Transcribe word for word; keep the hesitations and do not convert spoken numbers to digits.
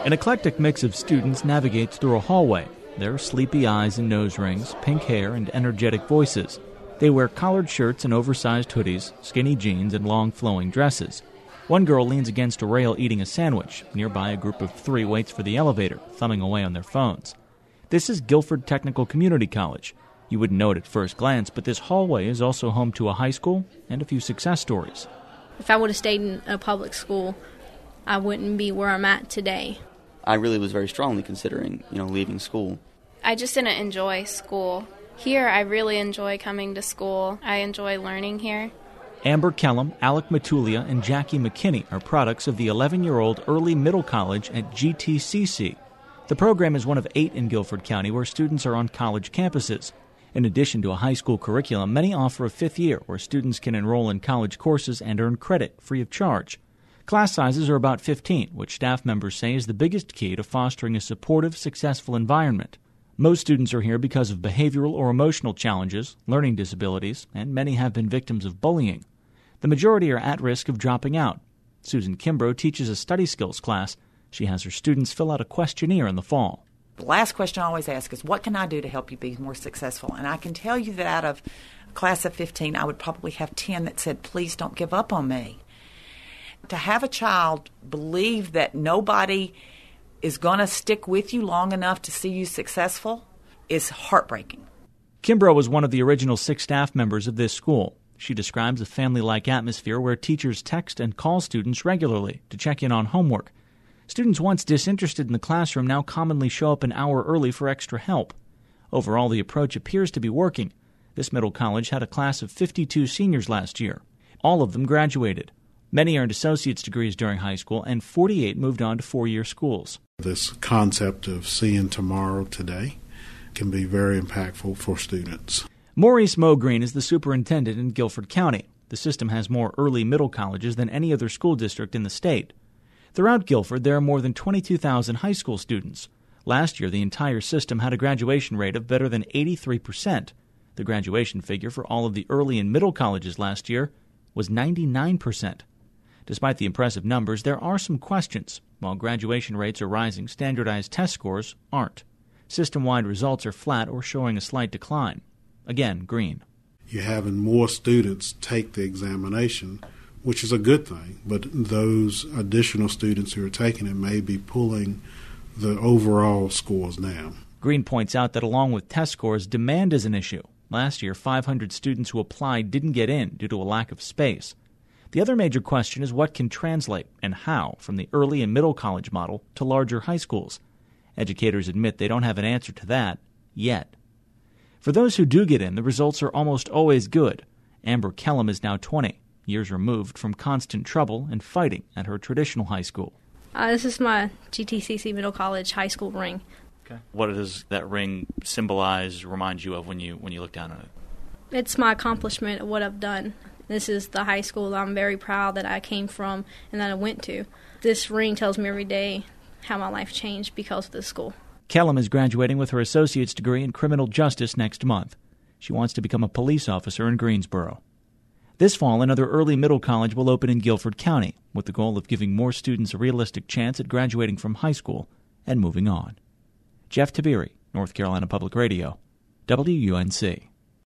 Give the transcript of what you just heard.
An eclectic mix of students navigates through a hallway. Their sleepy eyes and nose rings, pink hair, and energetic voices. They wear collared shirts and oversized hoodies, skinny jeans, and long flowing dresses. One girl leans against a rail eating a sandwich. Nearby, a group of three waits for the elevator, thumbing away on their phones. This is Guilford Technical Community College. You wouldn't know it at first glance, but this hallway is also home to a high school and a few success stories. If I would have stayed in a public school, I wouldn't be where I'm at today. I really was very strongly considering, you know, leaving school. I just didn't enjoy school. Here, I really enjoy coming to school. I enjoy learning here. Amber Kellum, Alec Matulia, and Jackie McKinney are products of the eleven-year-old Early Middle College at G T C C. The program is one of eight in Guilford County where students are on college campuses. In addition to a high school curriculum, many offer a fifth year where students can enroll in college courses and earn credit free of charge. Class sizes are about fifteen, which staff members say is the biggest key to fostering a supportive, successful environment. Most students are here because of behavioral or emotional challenges, learning disabilities, and many have been victims of bullying. The majority are at risk of dropping out. Susan Kimbrough teaches a study skills class. She has her students fill out a questionnaire in the fall. The last question I always ask is, what can I do to help you be more successful? And I can tell you that out of a class of fifteen, I would probably have ten that said, please don't give up on me. To have a child believe that nobody is going to stick with you long enough to see you successful is heartbreaking. Kimbrough was one of the original six staff members of this school. She describes a family-like atmosphere where teachers text and call students regularly to check in on homework. Students once disinterested in the classroom now commonly show up an hour early for extra help. Overall, the approach appears to be working. This middle college had a class of fifty-two seniors last year. All of them graduated. Many earned associate's degrees during high school, and forty-eight moved on to four-year schools. This concept of seeing tomorrow today can be very impactful for students. Maurice Mogreen is the superintendent in Guilford County. The system has more early middle colleges than any other school district in the state. Throughout Guilford, there are more than twenty-two thousand high school students. Last year, the entire system had a graduation rate of better than eighty-three percent. The graduation figure for all of the early and middle colleges last year was ninety-nine percent. Despite the impressive numbers, there are some questions. While graduation rates are rising, standardized test scores aren't. System-wide results are flat or showing a slight decline. Again, Green. You're having more students take the examination, which is a good thing, but those additional students who are taking it may be pulling the overall scores down. Green points out that along with test scores, demand is an issue. Last year, five hundred students who applied didn't get in due to a lack of space. The other major question is what can translate and how from the early and middle college model to larger high schools. Educators admit they don't have an answer to that yet. For those who do get in, the results are almost always good. Amber Kellum is now twenty, years removed from constant trouble and fighting at her traditional high school. Uh, this is my G T C C Middle College high school ring. Okay. What does that ring symbolize, remind you of when you when you look down on it? It's my accomplishment of what I've done. This is the high school that I'm very proud that I came from and that I went to. This ring tells me every day how my life changed because of this school. Kellum is graduating with her associate's degree in criminal justice next month. She wants to become a police officer in Greensboro. This fall, another early middle college will open in Guilford County, with the goal of giving more students a realistic chance at graduating from high school and moving on. Jeff Tabiri, North Carolina Public Radio, W U N C.